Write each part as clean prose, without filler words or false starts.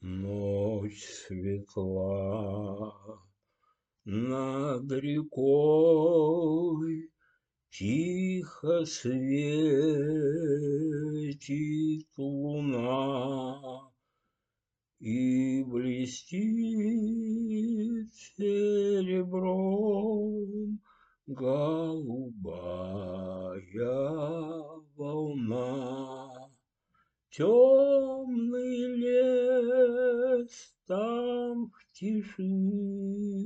Ночь светла над рекой, тихо светит луна, и блестит серебром голубая волна. Темный лес там в тиши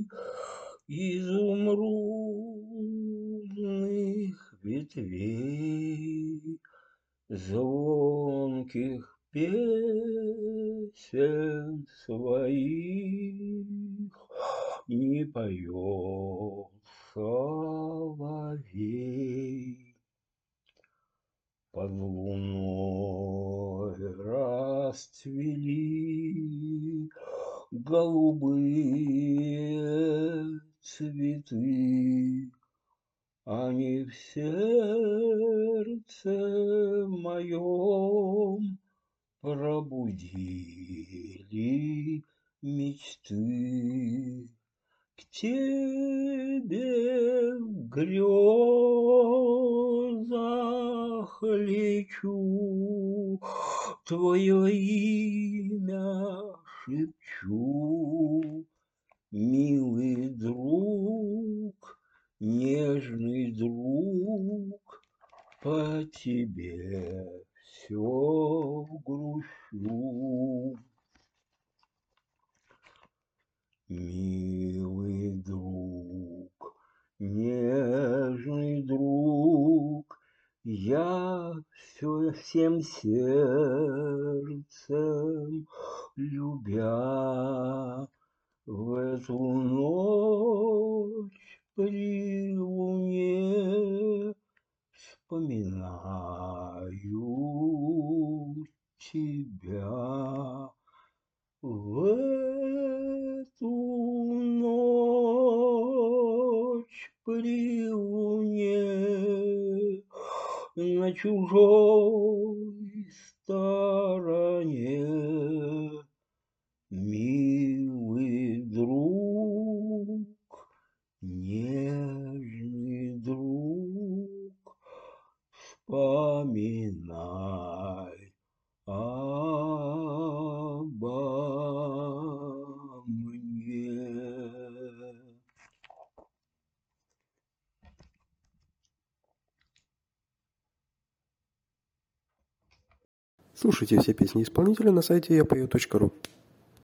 изумрудных ветвей, звонких песен своих не поет соловей. Под луной расцвели голубые цветы, они в сердце моем пробудили мечты. К тебе в грезах лечу, твое имя шепчу. Милый друг, нежный друг, по тебе все грущу. Милый друг, нежный друг, я всем сердцем любя в эту ночь при луне вспоминаю тебя. В эту ночь при луне на чужой стороне, милый друг, нежный друг, вспоминай обо мне. Слушайте все песни исполнителя на сайте yapeo.ru.